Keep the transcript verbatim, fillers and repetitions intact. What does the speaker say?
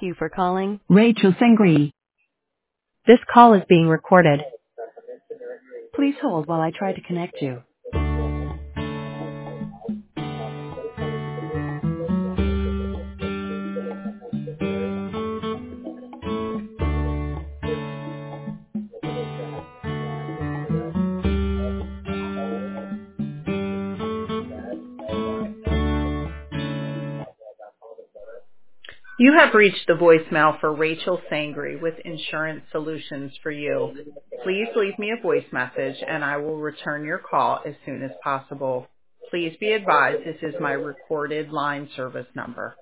you for calling Rachel Sangri. This call is being recorded. Please hold while I try to connect you. You have reached the voicemail for Rachel Sangri with Insurance Solutions for You. Please leave me a voice message and I will return your call as soon as possible. Please be advised this is my recorded line service number.